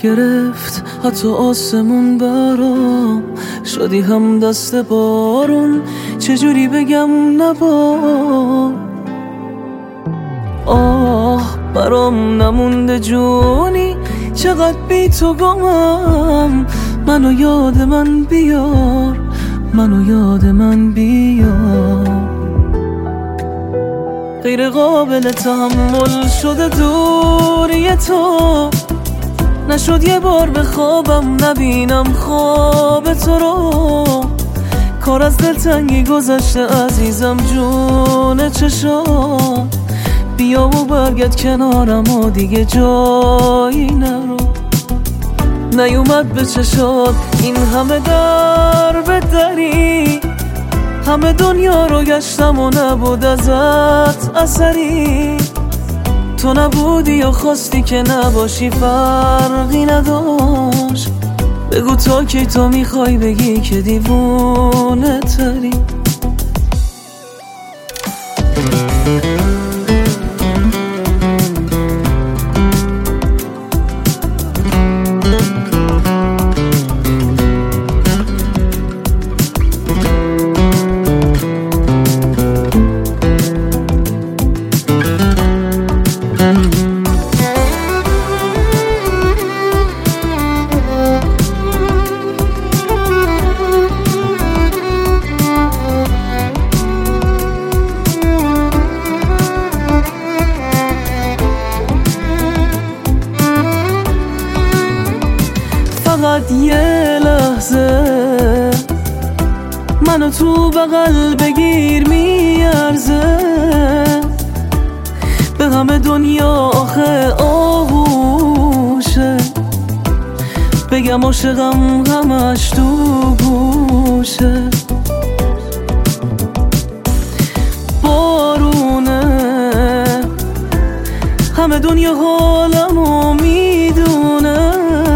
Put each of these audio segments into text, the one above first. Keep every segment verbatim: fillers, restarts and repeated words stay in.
گرفت حتی آسمون برام، شدی هم دست بارون، چجوری بگم نبار. آه برام نمونده جونی، چقدر بی تو گمم، منو یاد من بیار، منو یاد من بیار. غیر قابل تحمل شده دوری تو، نشد یه بار به خوابم نبینم خواب تو رو. کار از دلتنگی گذشته عزیزم جون چشام، بیا و برگرد کنارم و دیگه جایی نرو. نیومد به چشات این همه در به دری، همه دنیا رو گشتم و نبود ازت اثری. تو نبودی یا خواستی که نباشی فرقی نداشت، بگو تا کی تو میخوای بگی که دیوونه تری. فقط یه لحظه منو تو بغل بگیر، میارزه به همه دنیا آخه آغوشه، بگم عاشقم همش تو گوشه. بارونه همه دنیا حالمو میدونه،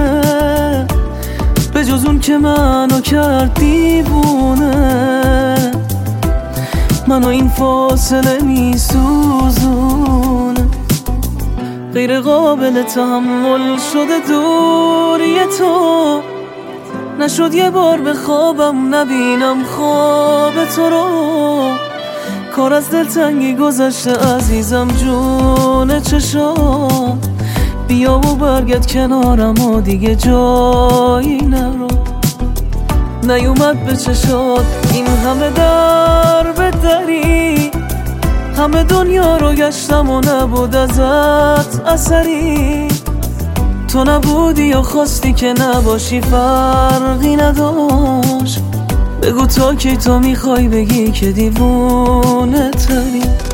به جز اون که منو کرد دیوونه. منو این فاصله میسوزونه، غیر قابل تحمل شده دوری تو، نشد یه بار به خوابم نبینم خواب تو رو. کار از دلتنگی گذشته عزیزم جون چشام، بیا و برگرد کنارم و دیگه جایی نرو. نیومد به چشات این همه در به دری، همه دنیا رو گشتم و نبود ازت اثری. تو نبودی یا خواستی که نباشی فرقی نداشت، بگو تا کی تو میخوای بگی که دیوونه تری.